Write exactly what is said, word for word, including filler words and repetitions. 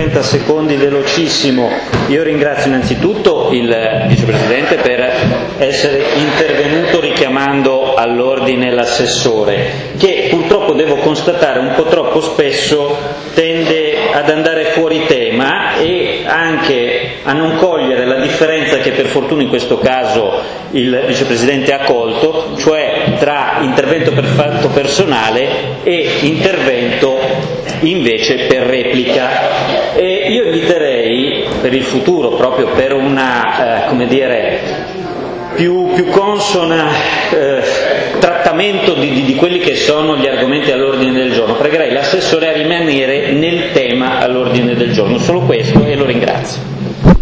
trenta secondi velocissimo. Io ringrazio innanzitutto il Vicepresidente per essere intervenuto richiamando all'ordine l'assessore, che purtroppo devo constatare un po' troppo spesso tende ad andare fuori tema e anche a non cogliere la differenza che per fortuna in questo caso il Vicepresidente ha colto, cioè tra intervento per fatto personale e intervento invece per replica. E io inviterei per il futuro, proprio per una, eh, come dire, più, più consona eh, trattamento di, di, di quelli che sono gli argomenti all'ordine del giorno, pregherei l'assessore a rimanere nel tema all'ordine del giorno. Solo questo, e lo ringrazio.